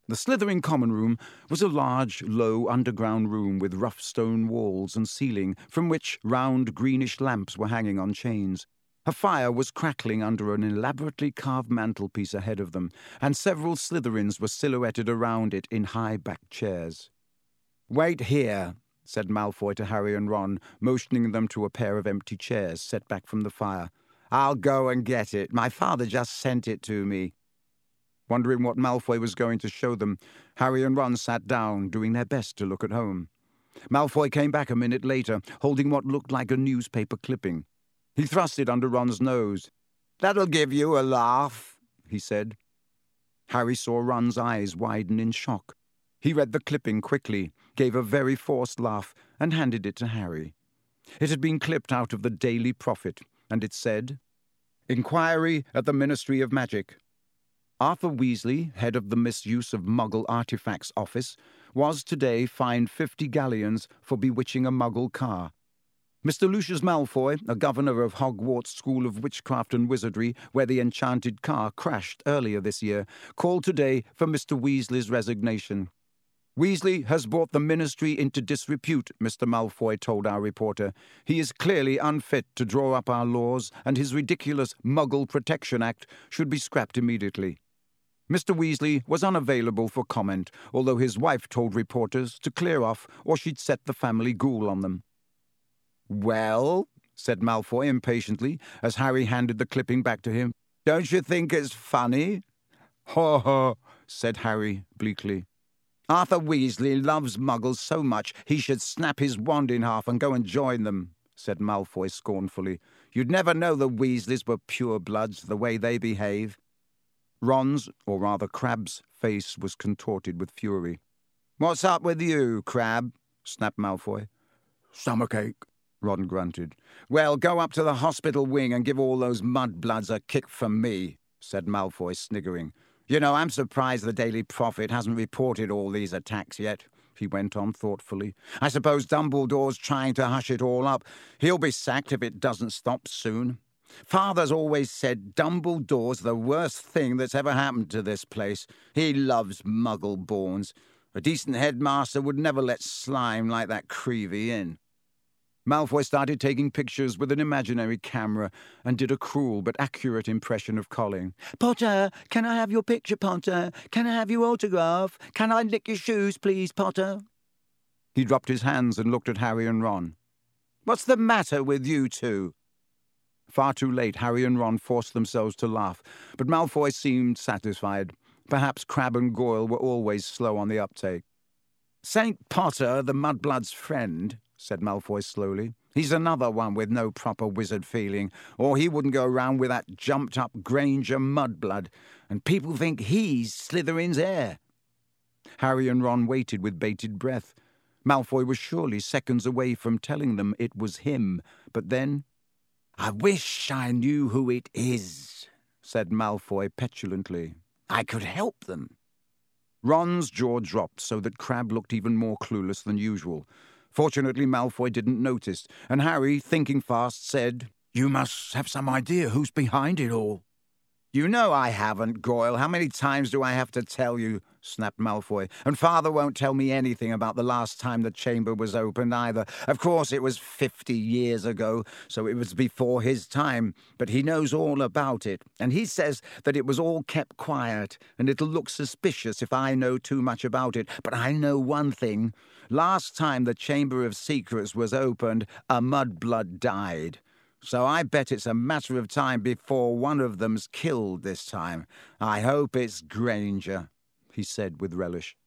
The Slytherin common room was a large, low, underground room with rough stone walls and ceiling, from which round greenish lamps were hanging on chains. A fire was crackling under an elaborately carved mantelpiece ahead of them, and several Slytherins were silhouetted around it in high-backed chairs. "Wait here," said Malfoy to Harry and Ron, motioning them to a pair of empty chairs set back from the fire. "I'll go and get it. My father just sent it to me." Wondering what Malfoy was going to show them, Harry and Ron sat down, doing their best to look at home. Malfoy came back a minute later, holding what looked like a newspaper clipping. He thrust it under Ron's nose. "That'll give you a laugh," he said. Harry saw Ron's eyes widen in shock. He read the clipping quickly, gave a very forced laugh, and handed it to Harry. It had been clipped out of the Daily Prophet, and it said, "Inquiry at the Ministry of Magic. Arthur Weasley, head of the Misuse of Muggle Artifacts Office, was today fined 50 galleons for bewitching a Muggle car. Mr. Lucius Malfoy, a governor of Hogwarts School of Witchcraft and Wizardry, where the enchanted car crashed earlier this year, called today for Mr. Weasley's resignation. Weasley has brought the ministry into disrepute," Mr. Malfoy told our reporter. "He is clearly unfit to draw up our laws, and his ridiculous Muggle Protection Act should be scrapped immediately." Mr. Weasley was unavailable for comment, although his wife told reporters to clear off or she'd set the family ghoul on them. "Well," said Malfoy impatiently, as Harry handed the clipping back to him, "don't you think it's funny?" "Ho ho," said Harry bleakly. "Arthur Weasley loves Muggles so much he should snap his wand in half and go and join them," said Malfoy scornfully. "You'd never know the Weasleys were purebloods the way they behave." Ron's, or rather Crabbe's, face was contorted with fury. "What's up with you, Crabbe?" snapped Malfoy. "Stomachache," Ron grunted. "Well, go up to the hospital wing and give all those mudbloods a kick from me," said Malfoy, sniggering. "You know, I'm surprised the Daily Prophet hasn't reported all these attacks yet," he went on thoughtfully. "I suppose Dumbledore's trying to hush it all up. He'll be sacked if it doesn't stop soon. Father's always said Dumbledore's the worst thing that's ever happened to this place. He loves Muggle-borns. A decent headmaster would never let slime like that Creevy in." Malfoy started taking pictures with an imaginary camera and did a cruel but accurate impression of Colin. "Potter, can I have your picture, Potter? Can I have your autograph? Can I lick your shoes, please, Potter?" He dropped his hands and looked at Harry and Ron. "What's the matter with you two?" Far too late, Harry and Ron forced themselves to laugh, but Malfoy seemed satisfied. Perhaps Crabbe and Goyle were always slow on the uptake. "St. Potter, the Mudblood's friend," said Malfoy slowly. "He's another one with no proper wizard feeling, or he wouldn't go around with that jumped-up Granger Mudblood, and people think he's Slytherin's heir." Harry and Ron waited with bated breath. Malfoy was surely seconds away from telling them it was him, but then... "I wish I knew who it is," said Malfoy petulantly. "I could help them." Ron's jaw dropped so that Crabbe looked even more clueless than usual. Fortunately, Malfoy didn't notice, and Harry, thinking fast, said, "You must have some idea who's behind it all." "You know I haven't, Goyle. How many times do I have to tell you?" snapped Malfoy. "And Father won't tell me anything about the last time the chamber was opened either. Of course, it was 50 years ago, so it was before his time, but he knows all about it, and he says that it was all kept quiet, and it'll look suspicious if I know too much about it. But I know one thing. Last time the Chamber of Secrets was opened, a mudblood died. So I bet it's a matter of time before one of them's killed this time. I hope it's Granger," he said with relish.